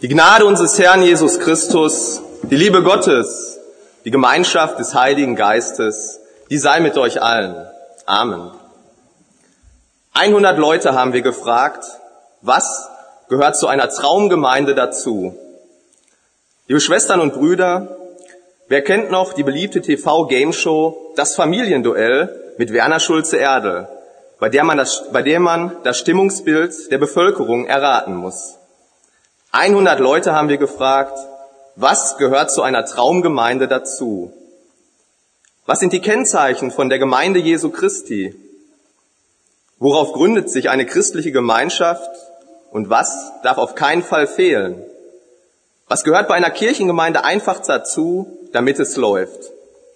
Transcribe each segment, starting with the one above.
Die Gnade unseres Herrn Jesus Christus, die Liebe Gottes, die Gemeinschaft des Heiligen Geistes, die sei mit euch allen. Amen. 100 Leute haben wir gefragt, was gehört zu einer Traumgemeinde dazu? Liebe Schwestern und Brüder, wer kennt noch die beliebte TV-Gameshow Das Familienduell mit Werner Schulze-Erdel, bei der man das Stimmungsbild der Bevölkerung erraten muss? 100 Leute haben wir gefragt, was gehört zu einer Traumgemeinde dazu? Was sind die Kennzeichen von der Gemeinde Jesu Christi? Worauf gründet sich eine christliche Gemeinschaft und was darf auf keinen Fall fehlen? Was gehört bei einer Kirchengemeinde einfach dazu, damit es läuft?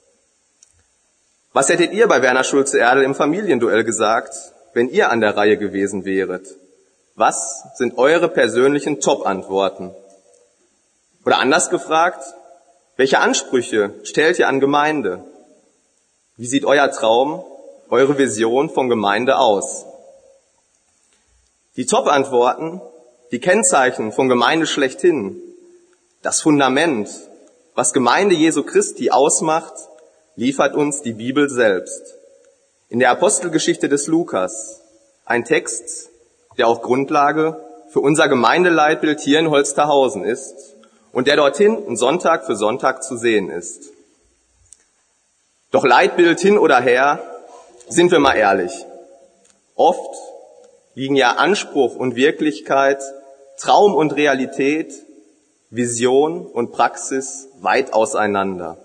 Was hättet ihr bei Werner Schulze-Erdel im Familienduell gesagt, wenn ihr an der Reihe gewesen wäret? Was sind eure persönlichen Top-Antworten? Oder anders gefragt, welche Ansprüche stellt ihr an Gemeinde? Wie sieht euer Traum, eure Vision von Gemeinde aus? Die Top-Antworten, die Kennzeichen von Gemeinde schlechthin, das Fundament, was Gemeinde Jesu Christi ausmacht, liefert uns die Bibel selbst. In der Apostelgeschichte des Lukas, ein Text, der auch Grundlage für unser Gemeindeleitbild hier in Holsterhausen ist und der dort hinten Sonntag für Sonntag zu sehen ist. Doch Leitbild hin oder her, sind wir mal ehrlich. Oft liegen ja Anspruch und Wirklichkeit, Traum und Realität, Vision und Praxis weit auseinander.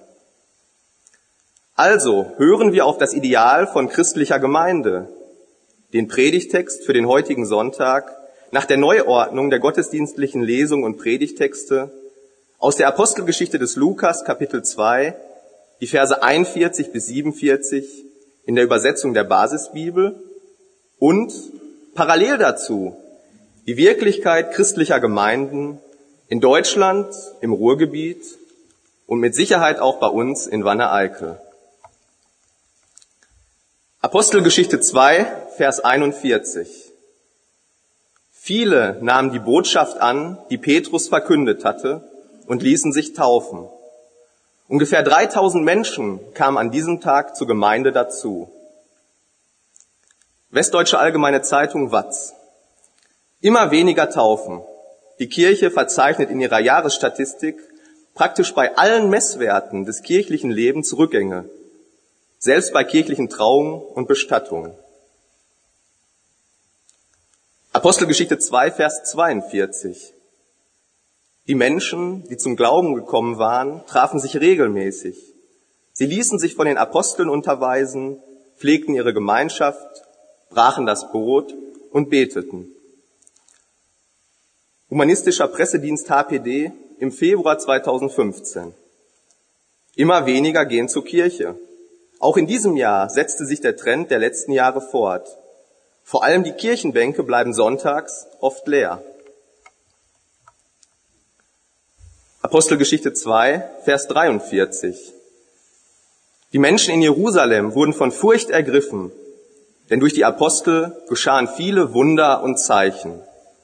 Also hören wir auf das Ideal von christlicher Gemeinde, den Predigtext für den heutigen Sonntag nach der Neuordnung der gottesdienstlichen Lesung und Predigtexte aus der Apostelgeschichte des Lukas, Kapitel 2, die Verse 41 bis 47 in der Übersetzung der Basisbibel und parallel dazu die Wirklichkeit christlicher Gemeinden in Deutschland, im Ruhrgebiet und mit Sicherheit auch bei uns in Wanne-Eickel. Apostelgeschichte 2, Vers 41. Viele nahmen die Botschaft an, die Petrus verkündet hatte, und ließen sich taufen. Ungefähr 3000 Menschen kamen an diesem Tag zur Gemeinde dazu. Westdeutsche Allgemeine Zeitung Watz. Immer weniger Taufen. Die Kirche verzeichnet in ihrer Jahresstatistik praktisch bei allen Messwerten des kirchlichen Lebens Rückgänge, selbst bei kirchlichen Trauungen und Bestattungen. Apostelgeschichte 2, Vers 42. Die Menschen, die zum Glauben gekommen waren, trafen sich regelmäßig. Sie ließen sich von den Aposteln unterweisen, pflegten ihre Gemeinschaft, brachen das Brot und beteten. Humanistischer Pressedienst HPD im Februar 2015. Immer weniger gehen zur Kirche. Auch in diesem Jahr setzte sich der Trend der letzten Jahre fort. Vor allem die Kirchenbänke bleiben sonntags oft leer. Apostelgeschichte 2, Vers 43. Die Menschen in Jerusalem wurden von Furcht ergriffen, denn durch die Apostel geschahen viele Wunder und Zeichen.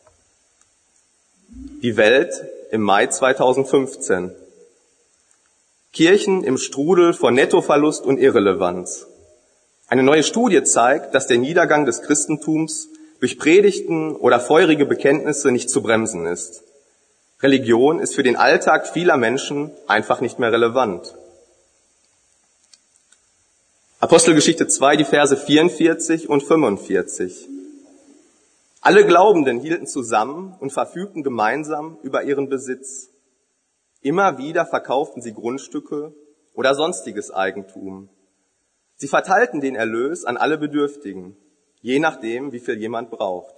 Die Welt im Mai 2015. Kirchen im Strudel von Nettoverlust und Irrelevanz. Eine neue Studie zeigt, dass der Niedergang des Christentums durch Predigten oder feurige Bekenntnisse nicht zu bremsen ist. Religion ist für den Alltag vieler Menschen einfach nicht mehr relevant. Apostelgeschichte 2, die Verse 44 und 45. Alle Glaubenden hielten zusammen und verfügten gemeinsam über ihren Besitz. Immer wieder verkauften sie Grundstücke oder sonstiges Eigentum. Sie verteilten den Erlös an alle Bedürftigen, je nachdem, wie viel jemand braucht.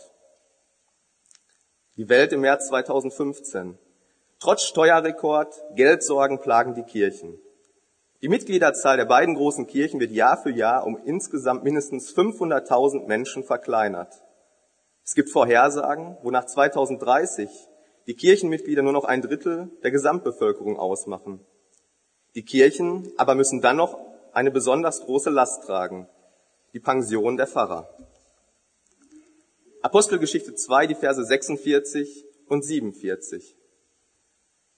Die Welt im März 2015. Trotz Steuerrekord, Geldsorgen plagen die Kirchen. Die Mitgliederzahl der beiden großen Kirchen wird Jahr für Jahr um insgesamt mindestens 500.000 Menschen verkleinert. Es gibt Vorhersagen, wonach 2030 die Kirchenmitglieder nur noch 1/3 der Gesamtbevölkerung ausmachen. Die Kirchen aber müssen dann noch eine besonders große Last tragen, die Pension der Pfarrer. Apostelgeschichte 2, die Verse 46 und 47.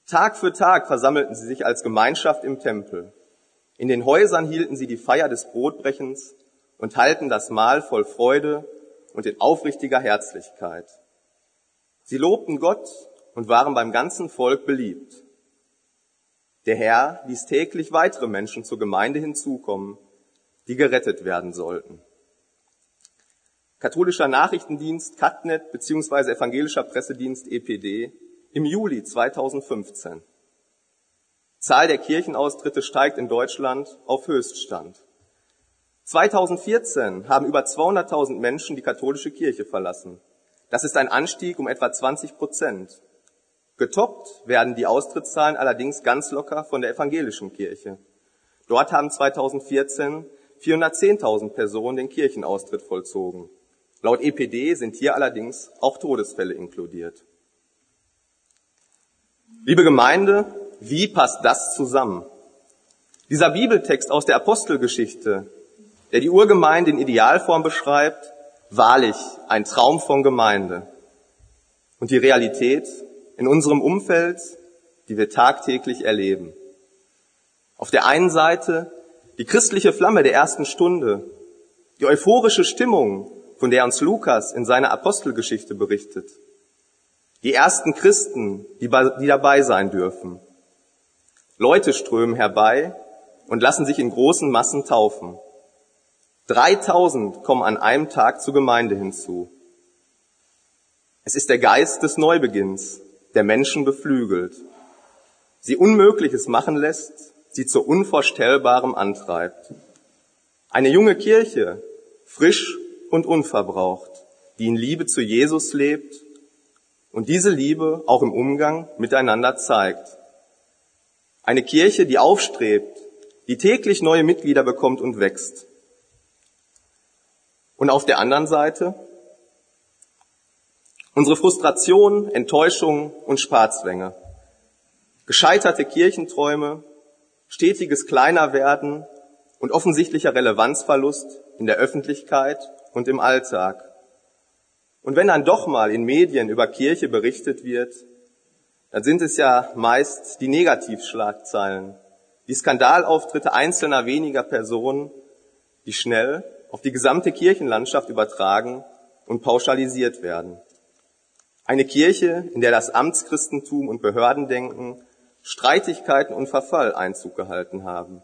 Tag für Tag versammelten sie sich als Gemeinschaft im Tempel. In den Häusern hielten sie die Feier des Brotbrechens und halten das Mahl voll Freude und in aufrichtiger Herzlichkeit. Sie lobten Gott und waren beim ganzen Volk beliebt. Der Herr ließ täglich weitere Menschen zur Gemeinde hinzukommen, die gerettet werden sollten. Katholischer Nachrichtendienst Catnet bzw. Evangelischer Pressedienst EPD im Juli 2015. Zahl der Kirchenaustritte steigt in Deutschland auf Höchststand. 2014 haben über 200.000 Menschen die katholische Kirche verlassen. Das ist ein Anstieg um etwa 20%. Getoppt werden die Austrittszahlen allerdings ganz locker von der evangelischen Kirche. Dort haben 2014 410.000 Personen den Kirchenaustritt vollzogen. Laut EPD sind hier allerdings auch Todesfälle inkludiert. Liebe Gemeinde, wie passt das zusammen? Dieser Bibeltext aus der Apostelgeschichte, der die Urgemeinde in Idealform beschreibt, wahrlich ein Traum von Gemeinde. Und die Realität in unserem Umfeld, die wir tagtäglich erleben. Auf der einen Seite die christliche Flamme der ersten Stunde, die euphorische Stimmung, von der uns Lukas in seiner Apostelgeschichte berichtet. Die ersten Christen, die dabei sein dürfen. Leute strömen herbei und lassen sich in großen Massen taufen. 3.000 kommen an einem Tag zur Gemeinde hinzu. Es ist der Geist des Neubeginns, der Menschen beflügelt, sie Unmögliches machen lässt, sie zu Unvorstellbarem antreibt. Eine junge Kirche, frisch und unverbraucht, die in Liebe zu Jesus lebt und diese Liebe auch im Umgang miteinander zeigt. Eine Kirche, die aufstrebt, die täglich neue Mitglieder bekommt und wächst. Und auf der anderen Seite unsere Frustration, Enttäuschung und Sparzwänge. Gescheiterte Kirchenträume, stetiges Kleinerwerden und offensichtlicher Relevanzverlust in der Öffentlichkeit und im Alltag. Und wenn dann doch mal in Medien über Kirche berichtet wird, dann sind es ja meist die Negativschlagzeilen, die Skandalauftritte einzelner weniger Personen, die schnell auf die gesamte Kirchenlandschaft übertragen und pauschalisiert werden. Eine Kirche, in der das Amtschristentum und Behördendenken, Streitigkeiten und Verfall Einzug gehalten haben.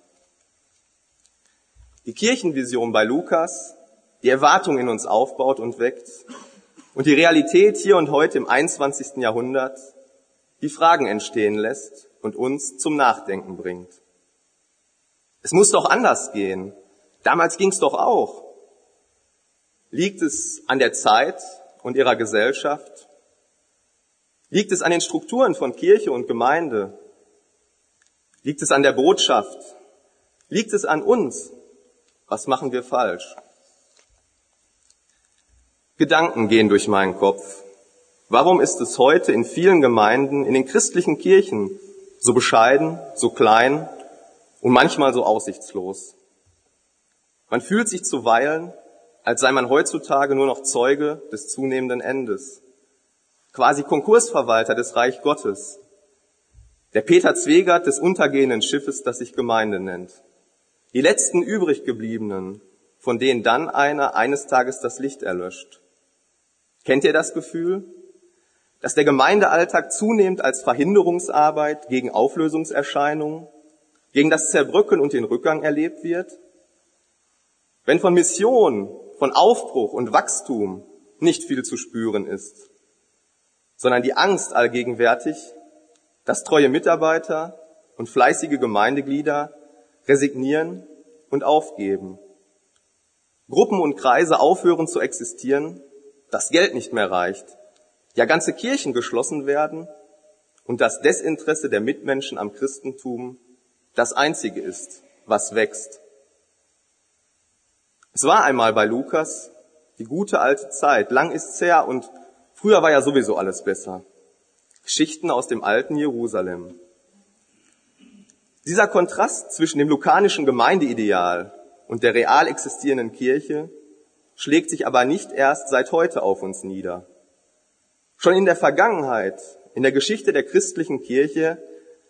Die Kirchenvision bei Lukas, die Erwartung in uns aufbaut und weckt, und die Realität hier und heute im 21. Jahrhundert, die Fragen entstehen lässt und uns zum Nachdenken bringt. Es muss doch anders gehen. Damals ging's doch auch. Liegt es an der Zeit und ihrer Gesellschaft? Liegt es an den Strukturen von Kirche und Gemeinde? Liegt es an der Botschaft? Liegt es an uns? Was machen wir falsch? Gedanken gehen durch meinen Kopf. Warum ist es heute in vielen Gemeinden, in den christlichen Kirchen so bescheiden, so klein und manchmal so aussichtslos? Man fühlt sich zuweilen, als sei man heutzutage nur noch Zeuge des zunehmenden Endes. Quasi Konkursverwalter des Reich Gottes. Der Peter Zwegert des untergehenden Schiffes, das sich Gemeinde nennt. Die letzten übriggebliebenen, von denen dann einer eines Tages das Licht erlöscht. Kennt ihr das Gefühl, dass der Gemeindealltag zunehmend als Verhinderungsarbeit gegen Auflösungserscheinungen, gegen das Zerbröckeln und den Rückgang erlebt wird? Wenn von Mission, von Aufbruch und Wachstum nicht viel zu spüren ist, sondern die Angst allgegenwärtig, dass treue Mitarbeiter und fleißige Gemeindeglieder resignieren und aufgeben. Gruppen und Kreise aufhören zu existieren, das Geld nicht mehr reicht, ja ganze Kirchen geschlossen werden und das Desinteresse der Mitmenschen am Christentum das Einzige ist, was wächst. Es war einmal bei Lukas die gute alte Zeit, lang ist's her und früher war ja sowieso alles besser. Geschichten aus dem alten Jerusalem. Dieser Kontrast zwischen dem lukanischen Gemeindeideal und der real existierenden Kirche schlägt sich aber nicht erst seit heute auf uns nieder. Schon in der Vergangenheit, in der Geschichte der christlichen Kirche,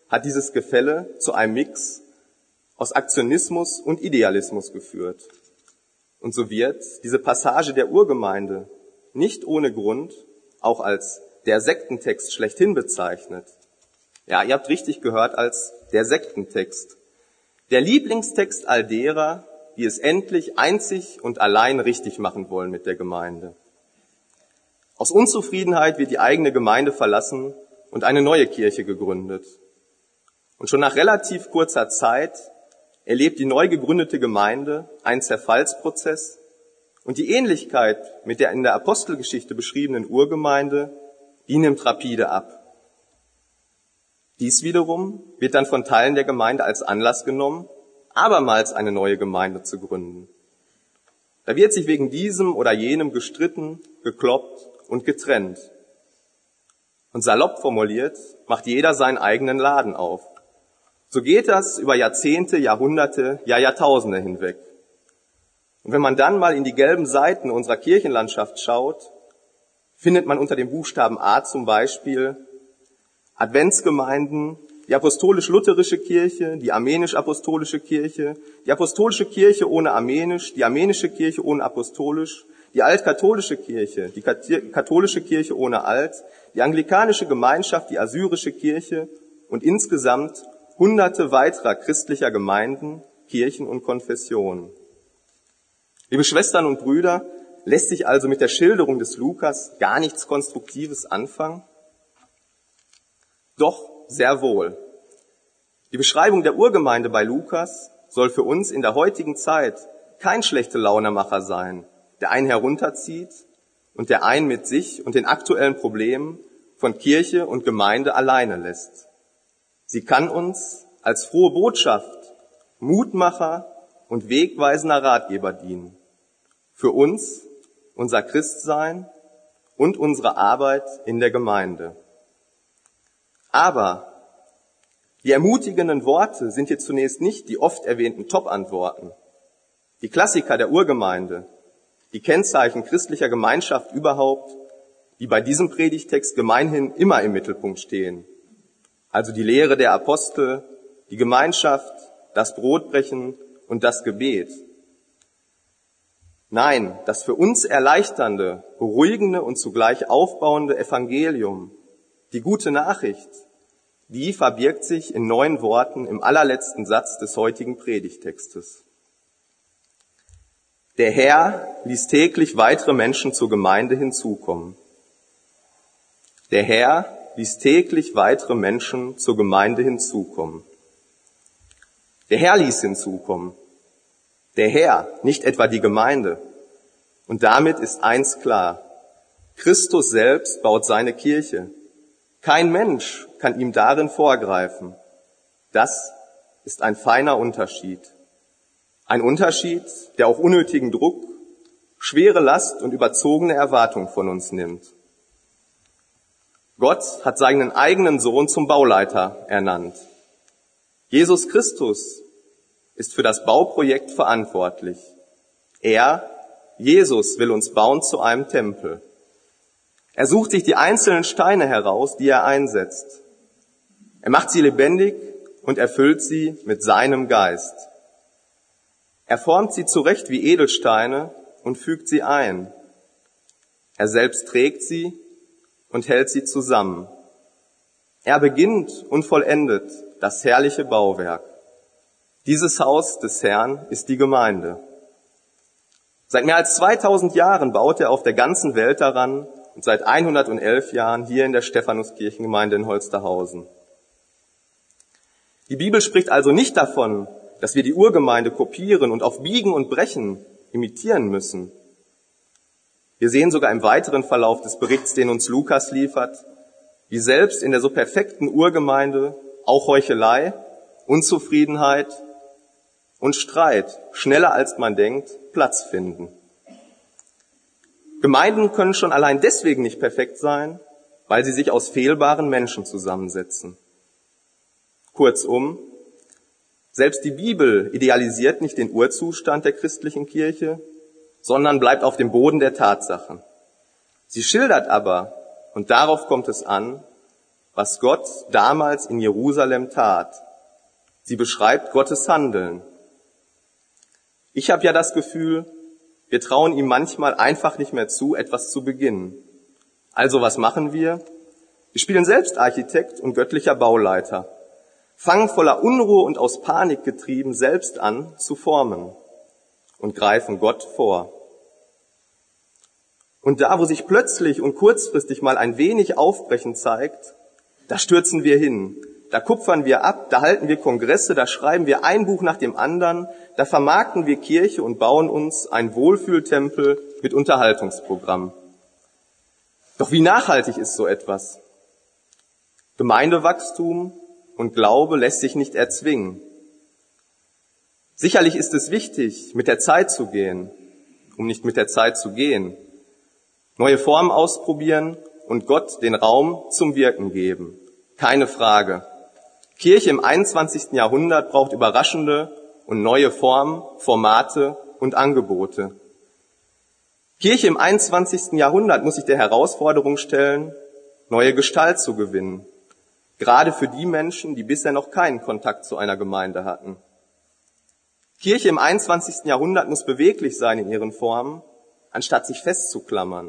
hat dieses Gefälle zu einem Mix aus Aktionismus und Idealismus geführt. Und so wird diese Passage der Urgemeinde nicht ohne Grund auch als der Sektentext schlechthin bezeichnet. Ja, ihr habt richtig gehört, als der Sektentext. Der Lieblingstext all derer, die es endlich einzig und allein richtig machen wollen mit der Gemeinde. Aus Unzufriedenheit wird die eigene Gemeinde verlassen und eine neue Kirche gegründet. Und schon nach relativ kurzer Zeit erlebt die neu gegründete Gemeinde einen Zerfallsprozess und die Ähnlichkeit mit der in der Apostelgeschichte beschriebenen Urgemeinde, die nimmt rapide ab. Dies wiederum wird dann von Teilen der Gemeinde als Anlass genommen, abermals eine neue Gemeinde zu gründen. Da wird sich wegen diesem oder jenem gestritten, gekloppt und getrennt. Und salopp formuliert, macht jeder seinen eigenen Laden auf. So geht das über Jahrzehnte, Jahrhunderte, ja Jahrtausende hinweg. Und wenn man dann mal in die gelben Seiten unserer Kirchenlandschaft schaut, findet man unter dem Buchstaben A zum Beispiel Adventsgemeinden, die apostolisch-lutherische Kirche, die armenisch-apostolische Kirche, die apostolische Kirche ohne armenisch, die armenische Kirche ohne apostolisch, die altkatholische Kirche, die katholische Kirche ohne alt, die anglikanische Gemeinschaft, die assyrische Kirche und insgesamt Hunderte weiterer christlicher Gemeinden, Kirchen und Konfessionen. Liebe Schwestern und Brüder, lässt sich also mit der Schilderung des Lukas gar nichts Konstruktives anfangen? Doch, sehr wohl. Die Beschreibung der Urgemeinde bei Lukas soll für uns in der heutigen Zeit kein schlechte Launemacher sein, der einen herunterzieht und der einen mit sich und den aktuellen Problemen von Kirche und Gemeinde alleine lässt. Sie kann uns als frohe Botschaft, Mutmacher und wegweisender Ratgeber dienen. Für uns, unser Christsein und unsere Arbeit in der Gemeinde. Aber die ermutigenden Worte sind hier zunächst nicht die oft erwähnten Top-Antworten. Die Klassiker der Urgemeinde, die Kennzeichen christlicher Gemeinschaft überhaupt, die bei diesem Predigtext gemeinhin immer im Mittelpunkt stehen. Also die Lehre der Apostel, die Gemeinschaft, das Brotbrechen und das Gebet. Nein, das für uns erleichternde, beruhigende und zugleich aufbauende Evangelium, die gute Nachricht, die verbirgt sich in 9 Worten im allerletzten Satz des heutigen Predigtextes. Der Herr ließ täglich weitere Menschen zur Gemeinde hinzukommen. Der Herr ließ täglich weitere Menschen zur Gemeinde hinzukommen. Der Herr ließ hinzukommen. Der Herr, nicht etwa die Gemeinde. Und damit ist eins klar. Christus selbst baut seine Kirche. Kein Mensch kann ihm darin vorgreifen. Das ist ein feiner Unterschied. Ein Unterschied, der auch unnötigen Druck, schwere Last und überzogene Erwartung von uns nimmt. Gott hat seinen eigenen Sohn zum Bauleiter ernannt. Jesus Christus ist für das Bauprojekt verantwortlich. Er, Jesus, will uns bauen zu einem Tempel. Er sucht sich die einzelnen Steine heraus, die er einsetzt. Er macht sie lebendig und erfüllt sie mit seinem Geist. Er formt sie zurecht wie Edelsteine und fügt sie ein. Er selbst trägt sie und hält sie zusammen. Er beginnt und vollendet das herrliche Bauwerk. Dieses Haus des Herrn ist die Gemeinde. Seit mehr als 2000 Jahren baut er auf der ganzen Welt daran und seit 111 Jahren hier in der Stephanuskirchengemeinde in Holsterhausen. Die Bibel spricht also nicht davon, dass wir die Urgemeinde kopieren und auf Biegen und Brechen imitieren müssen. Wir sehen sogar im weiteren Verlauf des Berichts, den uns Lukas liefert, wie selbst in der so perfekten Urgemeinde auch Heuchelei, Unzufriedenheit und Streit schneller als man denkt Platz finden. Gemeinden können schon allein deswegen nicht perfekt sein, weil sie sich aus fehlbaren Menschen zusammensetzen. Kurzum, selbst die Bibel idealisiert nicht den Urzustand der christlichen Kirche, sondern bleibt auf dem Boden der Tatsachen. Sie schildert aber, und darauf kommt es an, was Gott damals in Jerusalem tat. Sie beschreibt Gottes Handeln. Ich habe ja das Gefühl, wir trauen ihm manchmal einfach nicht mehr zu, etwas zu beginnen. Also was machen wir? Wir spielen selbst Architekt und göttlicher Bauleiter, fangen voller Unruhe und aus Panik getrieben selbst an zu formen und greifen Gott vor. Und da, wo sich plötzlich und kurzfristig mal ein wenig Aufbrechen zeigt, da stürzen wir hin, da kupfern wir ab, da halten wir Kongresse, da schreiben wir ein Buch nach dem anderen, da vermarkten wir Kirche und bauen uns einen Wohlfühltempel mit Unterhaltungsprogramm. Doch wie nachhaltig ist so etwas? Gemeindewachstum und Glaube lässt sich nicht erzwingen. Sicherlich ist es wichtig, mit der Zeit zu gehen, um nicht mit der Zeit zu gehen, neue Formen ausprobieren und Gott den Raum zum Wirken geben. Keine Frage. Kirche im 21. Jahrhundert braucht überraschende und neue Formen, Formate und Angebote. Kirche im 21. Jahrhundert muss sich der Herausforderung stellen, neue Gestalt zu gewinnen. Gerade für die Menschen, die bisher noch keinen Kontakt zu einer Gemeinde hatten. Kirche im 21. Jahrhundert muss beweglich sein in ihren Formen, anstatt sich festzuklammern.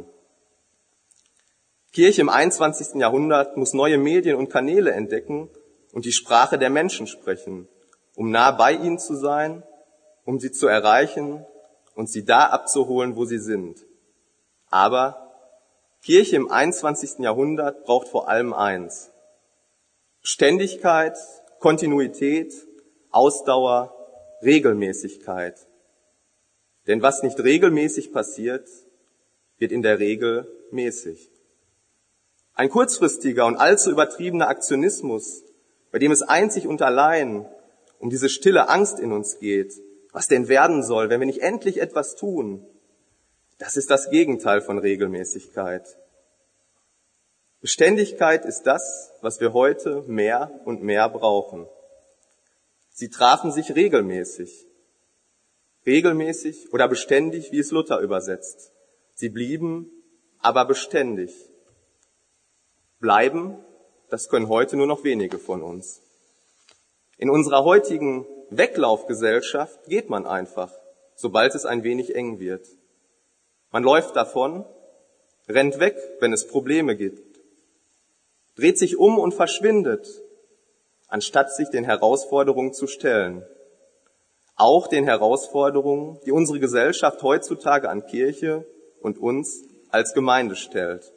Kirche im 21. Jahrhundert muss neue Medien und Kanäle entdecken und die Sprache der Menschen sprechen, um nah bei ihnen zu sein, um sie zu erreichen und sie da abzuholen, wo sie sind. Aber Kirche im 21. Jahrhundert braucht vor allem eins: Beständigkeit, Kontinuität, Ausdauer, Regelmäßigkeit. Denn was nicht regelmäßig passiert, wird in der Regel mäßig. Ein kurzfristiger und allzu übertriebener Aktionismus, bei dem es einzig und allein um diese stille Angst in uns geht, was denn werden soll, wenn wir nicht endlich etwas tun, das ist das Gegenteil von Regelmäßigkeit. Beständigkeit ist das, was wir heute mehr und mehr brauchen. Sie trafen sich regelmäßig. Regelmäßig oder beständig, wie es Luther übersetzt. Sie blieben aber beständig. Bleiben, das können heute nur noch wenige von uns. In unserer heutigen Weglaufgesellschaft geht man einfach, sobald es ein wenig eng wird. Man läuft davon, rennt weg, wenn es Probleme gibt, dreht sich um und verschwindet, anstatt sich den Herausforderungen zu stellen. Auch den Herausforderungen, die unsere Gesellschaft heutzutage an Kirche und uns als Gemeinde stellt.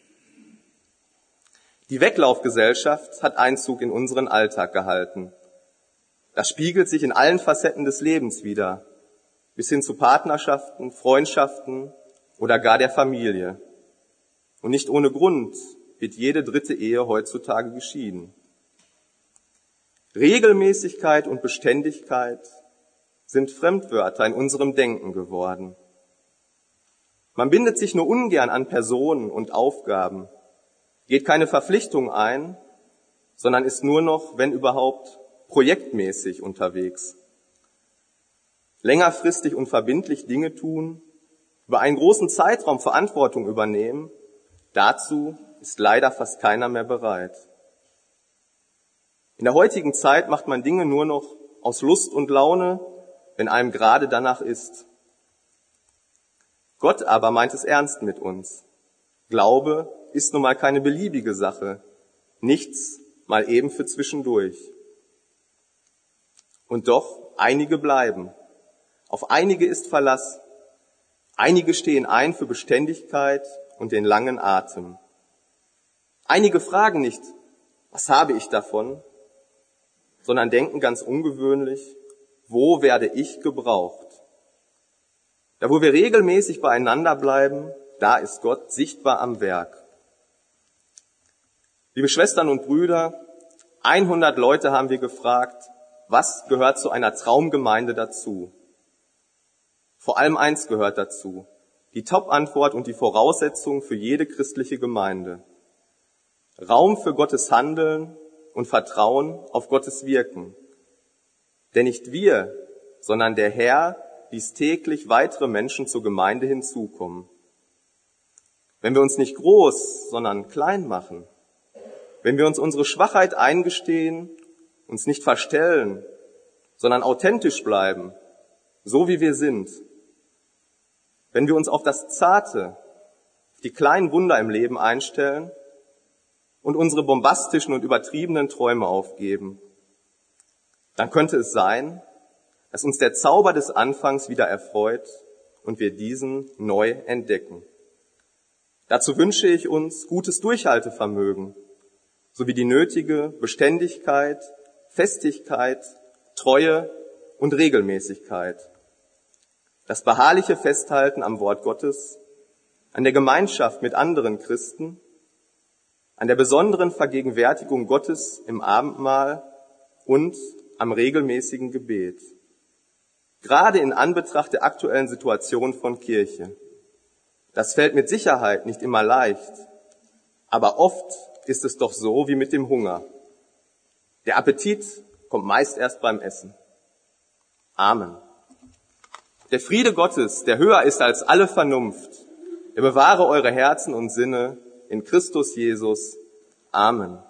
Die Weglaufgesellschaft hat Einzug in unseren Alltag gehalten. Das spiegelt sich in allen Facetten des Lebens wider, bis hin zu Partnerschaften, Freundschaften oder gar der Familie. Und nicht ohne Grund wird jede dritte Ehe heutzutage geschieden. Regelmäßigkeit und Beständigkeit sind Fremdwörter in unserem Denken geworden. Man bindet sich nur ungern an Personen und Aufgaben, geht keine Verpflichtung ein, sondern ist nur noch, wenn überhaupt, projektmäßig unterwegs. Längerfristig und verbindlich Dinge tun, über einen großen Zeitraum Verantwortung übernehmen, dazu ist leider fast keiner mehr bereit. In der heutigen Zeit macht man Dinge nur noch aus Lust und Laune, wenn einem gerade danach ist. Gott aber meint es ernst mit uns. Glaube ist nun mal keine beliebige Sache, nichts mal eben für zwischendurch. Und doch, einige bleiben. Auf einige ist Verlass. Einige stehen ein für Beständigkeit und den langen Atem. Einige fragen nicht, was habe ich davon, sondern denken ganz ungewöhnlich, wo werde ich gebraucht? Da, wo wir regelmäßig beieinander bleiben, da ist Gott sichtbar am Werk. Liebe Schwestern und Brüder, 100 Leute haben wir gefragt, was gehört zu einer Traumgemeinde dazu? Vor allem eins gehört dazu, die Top-Antwort und die Voraussetzung für jede christliche Gemeinde. Raum für Gottes Handeln und Vertrauen auf Gottes Wirken. Denn nicht wir, sondern der Herr ließ täglich weitere Menschen zur Gemeinde hinzukommen. Wenn wir uns nicht groß, sondern klein machen, wenn wir uns unsere Schwachheit eingestehen, uns nicht verstellen, sondern authentisch bleiben, so wie wir sind. Wenn wir uns auf das Zarte, die kleinen Wunder im Leben einstellen und unsere bombastischen und übertriebenen Träume aufgeben, dann könnte es sein, dass uns der Zauber des Anfangs wieder erfreut und wir diesen neu entdecken. Dazu wünsche ich uns gutes Durchhaltevermögen sowie die nötige Beständigkeit, Festigkeit, Treue und Regelmäßigkeit. Das beharrliche Festhalten am Wort Gottes, an der Gemeinschaft mit anderen Christen, an der besonderen Vergegenwärtigung Gottes im Abendmahl und am regelmäßigen Gebet. Gerade in Anbetracht der aktuellen Situation von Kirche. Das fällt mit Sicherheit nicht immer leicht, aber oft ist es doch so wie mit dem Hunger. Der Appetit kommt meist erst beim Essen. Amen. Der Friede Gottes, der höher ist als alle Vernunft, der bewahre eure Herzen und Sinne in Christus Jesus. Amen.